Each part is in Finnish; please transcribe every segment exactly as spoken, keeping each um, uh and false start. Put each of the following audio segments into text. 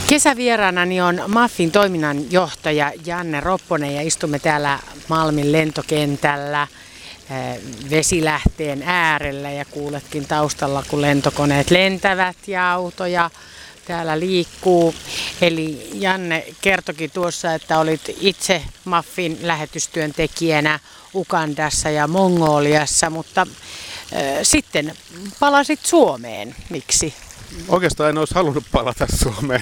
Kesävieraanani on MAFin toiminnanjohtaja Janne Ropponen ja istumme täällä Malmin lentokentällä Vesilähteen äärellä ja kuuletkin taustalla, kun lentokoneet lentävät ja autoja täällä liikkuu. Eli Janne kertokin tuossa, että olit itse MAFin lähetystyöntekijänä Ugandassa ja Mongoliassa, mutta äh, sitten palasit Suomeen. Miksi? Oikeastaan en olisi halunnut palata Suomeen,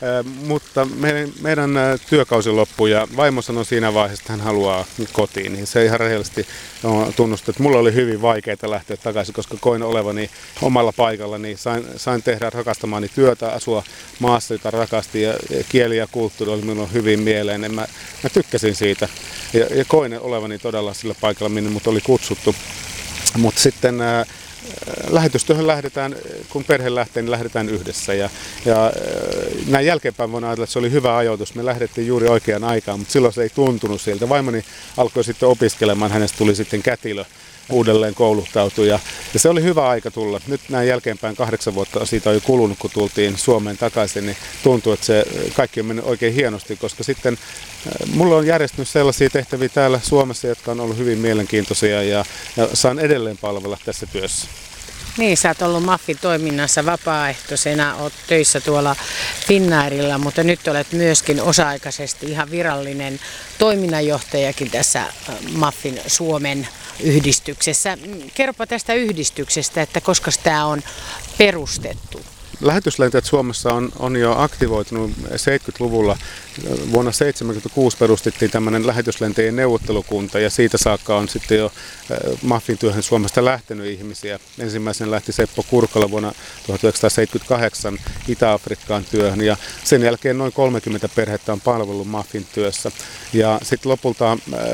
mutta meidän, meidän työkausi loppui ja vaimo sanoi siinä vaiheessa, että hän haluaa kotiin. Niin se ihan rehellisesti tunnustaa, että mulla oli hyvin vaikeaa lähteä takaisin, koska koin olevani omalla paikalla, niin sain, sain tehdä rakastamaani työtä, asua maassa, jota rakastin ja kieli ja kulttuuri oli minulle hyvin mieleen. Mä, mä tykkäsin siitä ja, ja koin olevani todella sillä paikalla, minne mut oli kutsuttu. Mutta sitten lähetystyöhön lähdetään, kun perhe lähtee, niin lähdetään yhdessä. Ja, ja näin jälkeenpäin voin ajatella, että se oli hyvä ajoitus. Me lähdettiin juuri oikeaan aikaan, mutta silloin se ei tuntunut siltä. Vaimoni alkoi sitten opiskelemaan, hänestä tuli sitten kätilö, uudelleen kouluttautui ja, ja se oli hyvä aika tulla. Nyt näin jälkeenpäin kahdeksan vuotta siitä on jo kulunut, kun tultiin Suomeen takaisin, niin tuntuu, että se kaikki on mennyt oikein hienosti, koska sitten mulla on järjestynyt sellaisia tehtäviä täällä Suomessa, jotka on ollut hyvin mielenkiintoisia ja, ja saan edelleen palvella tässä työssä. Niin, sä oot ollut MAFin toiminnassa vapaaehtoisena, oot töissä tuolla Finnairilla, mutta nyt olet myöskin osa-aikaisesti ihan virallinen toiminnanjohtajakin tässä MAFin Suomen yhdistyksessä. Kerropa tästä yhdistyksestä, että koska tämä on perustettu. Lähetyslentäjät Suomessa on, on jo aktivoitunut seitsemänkymmentäluvulla. Vuonna seitsemänkymmentäkuusi perustettiin tämmöinen lähetyslentäjien neuvottelukunta ja siitä saakka on sitten jo MAFin työhön Suomesta lähtenyt ihmisiä. Ensimmäisenä lähti Seppo Kurkala vuonna tuhatyhdeksänsataaseitsemänkymmentäkahdeksan Itä-Afrikkaan työhön ja sen jälkeen noin kolmekymmentä perhettä on palvellut MAFin työssä. Ja sitten lopulta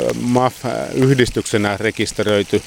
MAF-yhdistyksenä rekisteröity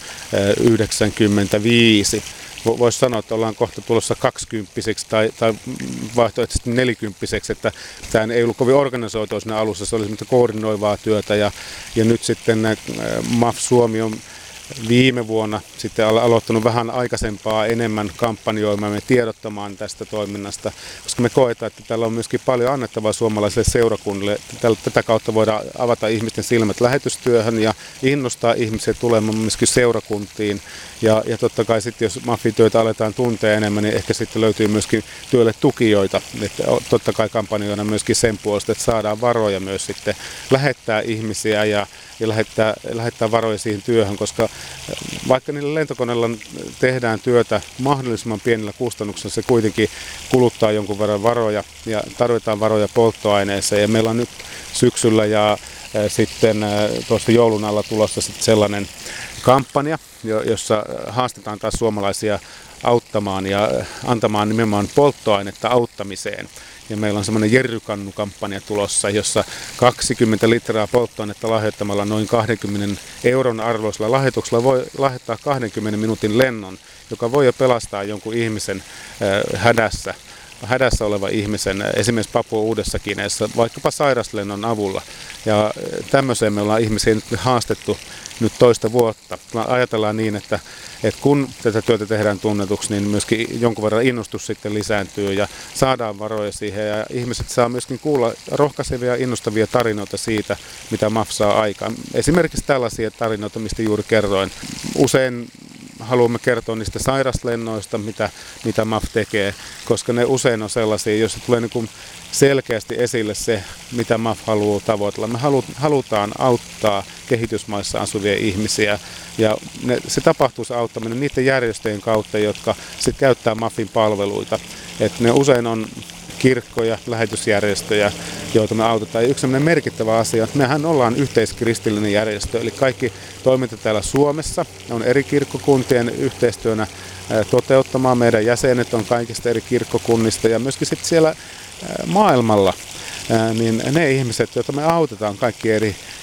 yhdeksänkymmentäviisi. Voisi sanoa, että ollaan kohta tulossa kaksikymppiseksi tai, tai vaihtoehtoisesti nelikymppiseksi, että tämä ei ollut kovin organisoitua siinä alussa, se oli semmoista koordinoivaa työtä ja, ja nyt sitten MAF Suomi on viime vuonna sitten aloittanut vähän aikaisempaa enemmän kampanjoimaan ja tiedottamaan tästä toiminnasta, koska me koetaan, että täällä on myöskin paljon annettavaa suomalaisille seurakunnille. Tätä kautta voidaan avata ihmisten silmät lähetystyöhön ja innostaa ihmisiä tulemaan myöskin seurakuntiin. Ja, ja totta kai sitten, jos MAF-työtä aletaan tuntea enemmän, niin ehkä sitten löytyy myöskin työlle tukijoita. Että totta kai kampanjoina myöskin sen puolesta, että saadaan varoja myös sitten lähettää ihmisiä ja ja lähettää, lähettää varoja siihen työhön, koska vaikka niillä lentokoneilla tehdään työtä mahdollisimman pienillä kustannuksilla, se kuitenkin kuluttaa jonkun verran varoja ja tarvitaan varoja polttoaineeseen. Ja meillä on nyt syksyllä ja sitten tuossa joulun alla tulossa sitten sellainen kampanja, jossa haastetaan taas suomalaisia auttamaan ja antamaan nimenomaan polttoainetta auttamiseen. Ja meillä on semmoinen Jerrykannu-kampanja tulossa, jossa kaksikymmentä litraa polttoainetta lahjoittamalla noin kaksikymmentä euron arvoisella lahjoituksella voi lahjoittaa kaksikymmentä minuutin lennon, joka voi jo pelastaa jonkun ihmisen äh, hädässä. hädässä oleva ihmisen, esimerkiksi Papua Uudessa Guineassa, vaikkapa sairaslennon avulla. Ja tämmöiseen me ollaan ihmisiä nyt haastettu nyt toista vuotta. Ajatellaan niin, että, että kun tätä työtä tehdään tunnetuksi, niin myöskin jonkun verran innostus sitten lisääntyy ja saadaan varoja siihen. Ja ihmiset saa myöskin kuulla rohkaisevia ja innostavia tarinoita siitä, mitä MAF saa aikaan. Esimerkiksi tällaisia tarinoita, mistä juuri kerroin. Usein haluamme kertoa niistä sairaslennoista, mitä, mitä MAF tekee, koska ne usein on sellaisia, joissa tulee niin kuin selkeästi esille se, mitä MAF haluaa tavoitella. Me halutaan auttaa kehitysmaissa asuvia ihmisiä ja ne, se tapahtuu se auttaminen niiden järjestöjen kautta, jotka sit käyttää MAFin palveluita. Et ne usein on kirkkoja, lähetysjärjestöjä, joita me autetaan. Ja yksi sellainen merkittävä asia, että mehän ollaan yhteiskristillinen järjestö, eli kaikki toiminta täällä Suomessa on eri kirkkokuntien yhteistyönä toteuttamaan. Meidän jäsenet on kaikista eri kirkkokunnista ja myöskin sitten siellä maailmalla, niin ne ihmiset, joita me autetaan kaikki eri,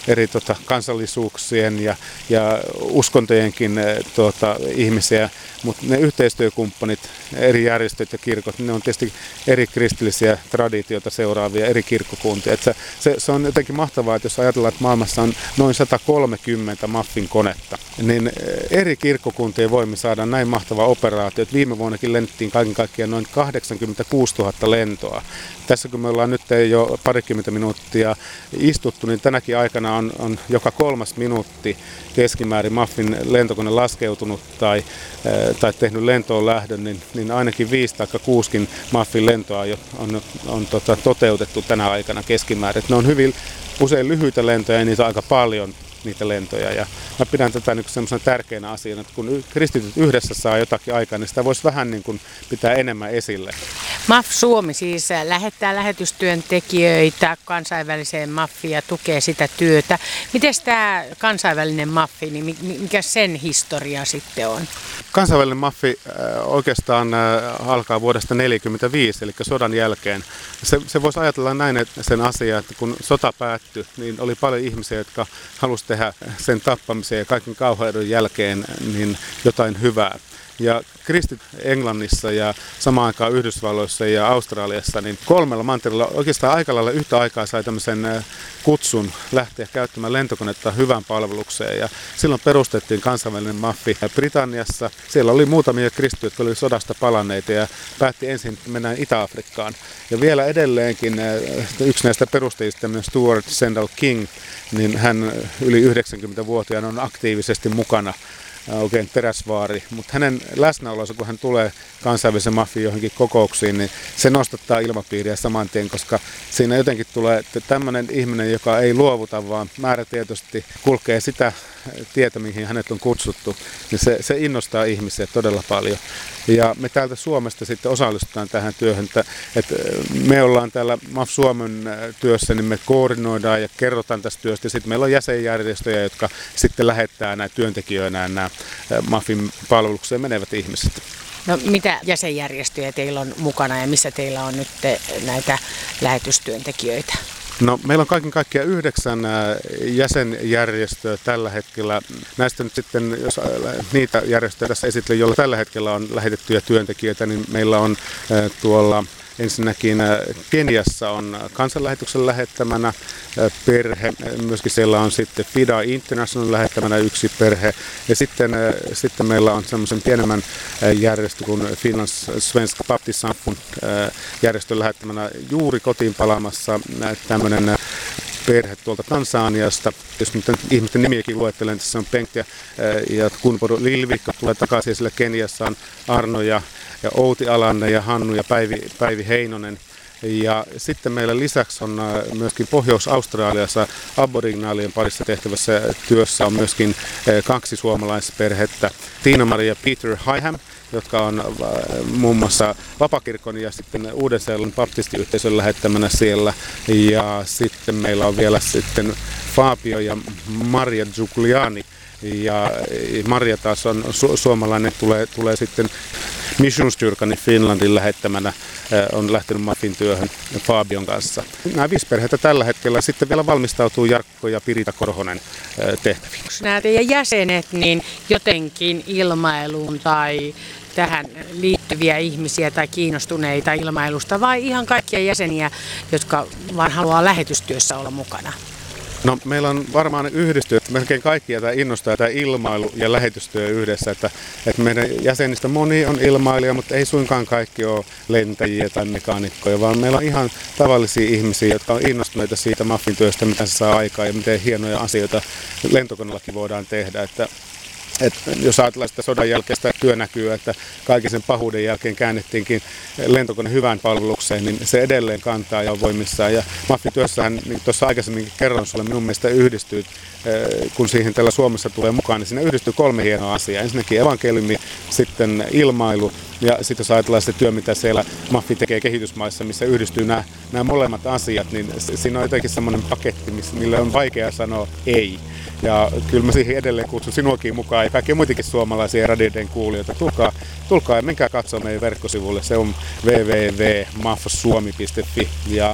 eri tota, kansallisuuksien ja, ja uskontojenkin tota, ihmisiä, mutta ne yhteistyökumppanit, eri järjestöt ja kirkot, ne on tietysti eri kristillisiä traditioita seuraavia, eri kirkkokuntia. Et se, se, se on jotenkin mahtavaa, että jos ajatellaan, että maailmassa on noin sata kolmekymmentä Muffin-konetta, niin eri kirkkokuntien voimme saada näin mahtava operaatio, että viime vuonnakin lennettiin kaiken kaikkiaan noin kahdeksankymmentäkuusituhatta lentoa. Tässä kun me ollaan nyt jo parikymmentä minuuttia istuttu, niin tänäkin aikana on, on joka kolmas minuutti keskimäärin Muffin lentokone laskeutunut tai, tai tehnyt lentoon lähdön, niin, niin ainakin viisi tai kuusikin Muffin lentoa on, on, on tota, toteutettu tänä aikana keskimäärin. Et ne on hyvin usein lyhyitä lentoja ja niitä on aika paljon niitä lentoja. Ja mä pidän tätä niin semmoisena tärkeänä asiana, että kun kristityt yhdessä saa jotakin aikaa, niin sitä voisi vähän niin kuin pitää enemmän esille. M A F Suomi siis lähettää lähetystyöntekijöitä kansainväliseen Maffiin ja tukee sitä työtä. Miten tämä kansainvälinen Maffi, niin mikä sen historia sitten on? Kansainvälinen Maffi oikeastaan alkaa vuodesta tuhatyhdeksänsataaneljäkymmentäviisi, eli sodan jälkeen. Se, se voisi ajatella näin, että sen asia, että kun sota päättyi, niin oli paljon ihmisiä, jotka halusivat tehdä sen tappamisen ja kaiken kauheuden jälkeen niin jotain hyvää. Ja kristit Englannissa ja samaan aikaan Yhdysvalloissa ja Australiassa, niin kolmella mantereella oikeastaan aika lailla yhtä aikaa sai tämmöisen kutsun lähteä käyttämään lentokonetta hyvään palvelukseen. Ja silloin perustettiin kansainvälinen Maffi Britanniassa. Siellä oli muutamia kristittyjä, jotka olivat sodasta palanneita ja päätti ensin, että mennään Itä-Afrikkaan. Ja vielä edelleenkin yksi näistä perustajista, Stuart Sandal King, niin hän yli yhdeksänkymmentävuotiaana on aktiivisesti mukana. Oikein teräsvaari, mutta hänen läsnäolonsa, kun hän tulee kansainvälisen Maffiin johonkin kokouksiin, niin se nostattaa ilmapiiriä saman tien, koska siinä jotenkin tulee tämmöinen ihminen, joka ei luovuta, vaan määrätietoisesti kulkee sitä tietä, mihin hänet on kutsuttu, niin se, se innostaa ihmisiä todella paljon. Ja me täältä Suomesta sitten osallistutaan tähän työhön, että, että me ollaan täällä M A F Suomen työssä, niin me koordinoidaan ja kerrotaan tästä työstä. Ja sitten meillä on jäsenjärjestöjä, jotka sitten lähettää näitä työntekijöinä nämä M A Fin palvelukseen menevät ihmiset. No mitä jäsenjärjestöjä teillä on mukana ja missä teillä on nyt näitä lähetystyöntekijöitä? No, meillä on kaiken kaikkiaan yhdeksän jäsenjärjestöä tällä hetkellä. Näistä nyt sitten, jos niitä järjestöjä tässä esittelen, joilla tällä hetkellä on lähetettyjä työntekijöitä, niin meillä on tuolla ensinnäkin Keniassa on kansanlähetyksen lähettämänä perhe, myöskin siellä on sitten FIDA International lähettämänä yksi perhe, ja sitten, sitten meillä on semmoisen pienemmän järjestö kuin Finlands Svenska Baptistsamfund järjestön lähettämänä juuri kotiin palaamassa tämmöinen perhe tuolta Tansaniasta. Jos nyt ihmisten nimiäkin luettelen, tässä on Penkt ja, ja Kunporu Lilvikko tulee takaisin, sillä Keniassa on Arno ja, ja Outi Alanne ja Hannu ja Päivi, Päivi Heinonen. Ja sitten meillä lisäksi on myöskin Pohjois-Australiassa aboriginaalien parissa tehtävässä työssä on myöskin kaksi suomalaisperhettä, Tiina-Maria ja Peter Hyham, jotka on muun muassa Vapakirkon ja sitten Uuden-Seelannin baptistiyhteisön lähettämänä siellä. Ja sitten meillä on vielä sitten Fabio ja Maria Giuliani. Ja Maria taas on su- suomalainen, tulee, tulee sitten Missionskyrkan Finlandin lähettämänä, on lähtenyt Mafin työhön Fabion kanssa. Nämä viisi perhettä tällä hetkellä sitten vielä valmistautuu Jarkko ja Pirita Korhonen tehtäviin. Onko nämä teidän jäsenet niin jotenkin ilmailuun tai tähän liittyviä ihmisiä tai kiinnostuneita ilmailusta vai ihan kaikkia jäseniä, jotka vaan haluaa lähetystyössä olla mukana? No, meillä on varmaan yhdistynyt melkein kaikkia tämä innostaa tämä ilmailu ja lähetystyö yhdessä, että, että meidän jäsenistä moni on ilmailija, mutta ei suinkaan kaikki ole lentäjiä tai mekaanikkoja, vaan meillä on ihan tavallisia ihmisiä, jotka on innostuneita siitä Mafin työstä, mitä se saa aikaan ja miten hienoja asioita lentokoneellakin voidaan tehdä. Että että jos ajatellaan sitä sodan jälkeistä työnäkyä, että kaiken sen pahuuden jälkeen käännettiinkin lentokone hyvään palvelukseen, niin se edelleen kantaa ja on voimissaan. Ja Mafin työssähän, niin tuossa aikaisemminkin kerron sulle, minun mielestä yhdistyy, kun siihen tällä Suomessa tulee mukaan, niin siinä yhdistyy kolme hienoa asiaa. Ensinnäkin evankeliumi, sitten ilmailu ja sitten jos ajatellaan sitä työ, mitä siellä Mafi tekee kehitysmaissa, missä yhdistyy nämä, nämä molemmat asiat, niin siinä on jotenkin semmoinen paketti, mille on vaikea sanoa ei. Ja kyllä mä siihen edelleen kutsun sinuakin mukaan ja kaikkia muitakin suomalaisia radioiden kuulijoita. Tulkaa, tulkaa ja menkää katsomaan meidän verkkosivuille. Se on double-u double-u double piste maf suomi piste fi ja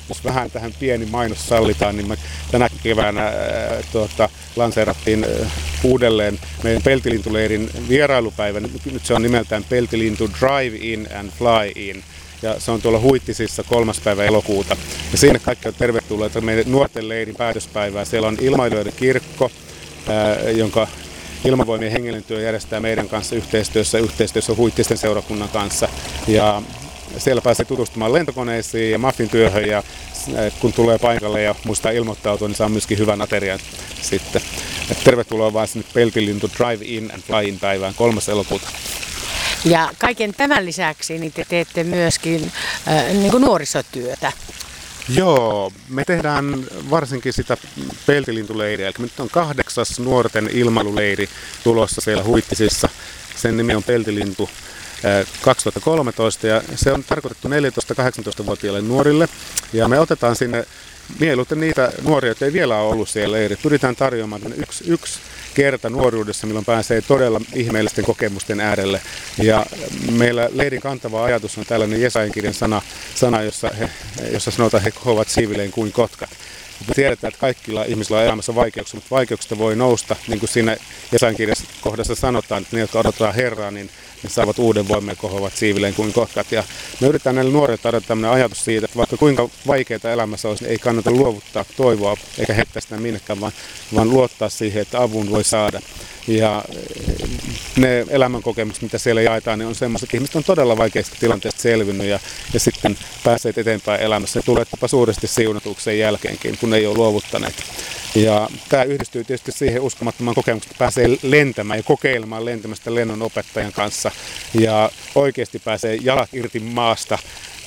jos vähän tähän pieni mainos sallitaan, niin me tänä keväänä ää, tuota, lanseerattiin ää, uudelleen meidän peltilintuleirin vierailupäivä. Nyt se on nimeltään Peltilintu Drive In and Fly In. Ja se on tuolla Huittisissa kolmas päivä elokuuta. Ja siinä kaikki on tervetulleita meidän nuorten leirin päätöspäivää. Siellä on ilmailijoiden kirkko, ää, jonka Ilmavoimien hengellinen työ järjestää meidän kanssa yhteistyössä, yhteistyössä Huittisten seurakunnan kanssa. Ja siellä pääsee tutustumaan lentokoneisiin ja Maffin työhön, ja kun tulee paikalle ja muistaa ilmoittautua, niin saa myöskin hyvän aterian sitten. Et tervetuloa vaan sinne Peltilintu Drive In and Fly In päivään kolmas elokuuta. Ja kaiken tämän lisäksi niin te teette myöskin äh, niin kuin nuorisotyötä. Joo, me tehdään varsinkin sitä peltilintuleiriä, eli nyt on kahdeksas nuorten ilmailuleiri tulossa siellä Huittisissa. Sen nimi on Peltilintu kaksituhattakolmetoista ja se on tarkoitettu neljätoista-kahdeksantoista-vuotiaille nuorille. Ja me otetaan sinne mieluiten niitä nuoria, jotka ei vielä ole ollut siellä leirillä. Pyritään tarjoamaan yksi, yksi kerta nuoruudessa, milloin pääsee todella ihmeellisten kokemusten äärelle. Ja meillä leirin kantava ajatus on tällainen Jesajan kirjan sana, sana jossa, he, jossa sanotaan, että he kohoavat siivilleen kuin kotkat. Me tiedetään, että kaikilla ihmisillä on elämässä vaikeuksia, mutta vaikeuksista voi nousta, niin kuin siinä Jesajan kirjassa kohdassa sanotaan, että ne, jotka odotetaan Herraa, niin ne saavat uuden voiman ja kohoavat siivilleen kuin kotkat. Ja me yritetään näille nuorille tarjota tämmöinen ajatus siitä, että vaikka kuinka vaikeaa elämässä olisi, niin ei kannata luovuttaa toivoa eikä heittää sitä minnekään, vaan, vaan luottaa siihen, että avun voi saada. Ja ne elämänkokemukset, mitä siellä jaetaan, niin on semmoiset, että ihmiset on todella vaikeista tilanteista selvinnyt ja, ja sitten päässeet eteenpäin elämässä. Ne tulee jopa suuresti siunatukseen jälkeenkin, kun ei ole luovuttaneet. Ja tämä yhdistyy tietysti siihen uskomattomaan kokemukseen, että pääsee lentämään ja kokeilemaan lentämästä lennon opettajan kanssa. Ja oikeasti pääsee jalat irti maasta,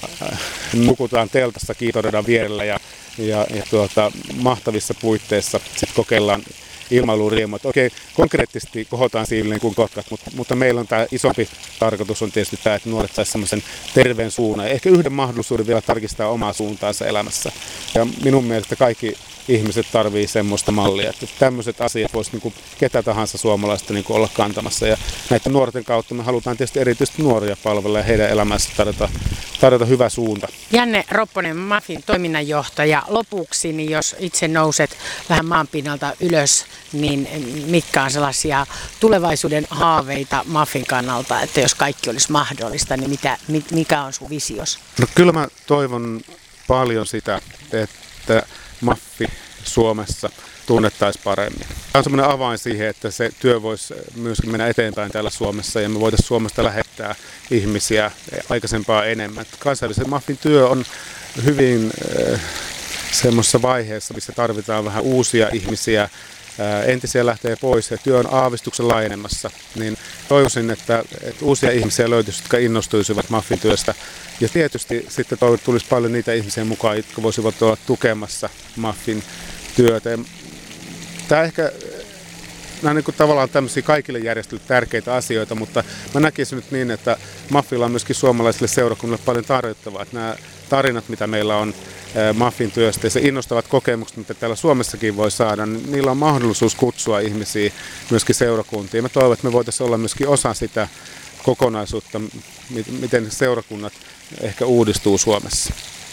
nukutaan teltassa kiitoradan vierellä ja, ja, ja tuota, mahtavissa puitteissa sitten kokeillaan ilmailuriemua. Että okei, konkreettisesti kohotaan siivilleen kuin kotkat, mutta, mutta meillä on tämä isompi tarkoitus on tietysti tämä, että nuoret saisivat semmoisen terveen suunnan ja ehkä yhden mahdollisuuden vielä tarkistaa omaa suuntaansa elämässä. Ja minun mielestä kaikki ihmiset tarvitsevat semmoista mallia, että tämmöiset asiat voisi niin kuin ketä tahansa suomalaista niin kuin olla kantamassa. Ja näiden nuorten kautta me halutaan tietysti erityisesti nuoria palvella ja heidän elämänsä tarjota, tarjota hyvä suunta. Janne Ropponen, Maffin toiminnanjohtaja. Lopuksi, niin jos itse nouset vähän maanpinnalta ylös, niin mitkä on sellaisia tulevaisuuden haaveita Maffin kannalta, että jos kaikki olisi mahdollista, niin mitä, mikä on sun visios? No kyllä mä toivon paljon sitä, että Maffi Suomessa tunnettaisiin paremmin. Tämä on sellainen avain siihen, että se työ voisi myöskin mennä eteenpäin täällä Suomessa ja me voitaisiin Suomesta lähettää ihmisiä aikaisempaa enemmän. Kansainvälisen Maffin työ on hyvin äh, semmoisessa vaiheessa, missä tarvitaan vähän uusia ihmisiä. Entisiä lähtee pois ja työ on aavistuksen laajenemassa, niin toivoisin, että, että uusia ihmisiä löytyisi, jotka innostuisivat Maffin työstä. Ja tietysti sitten tulisi paljon niitä ihmisiä mukaan, jotka voisivat olla tukemassa Maffin työtä. Tämä ehkä, nämä on niin kuin tavallaan tämmöisiä kaikille järjestöille tärkeitä asioita, mutta mä näkisin nyt niin, että Maffilla on myöskin suomalaisille seurakunnille paljon tarjottavaa. Että nämä tarinat, mitä meillä on Maffin työstä ja se innostavat kokemukset, mitä täällä Suomessakin voi saada, niin niillä on mahdollisuus kutsua ihmisiä myöskin seurakuntiin. Mä toivon, että me voitaisiin olla myöskin osa sitä kokonaisuutta, miten seurakunnat ehkä uudistuu Suomessa.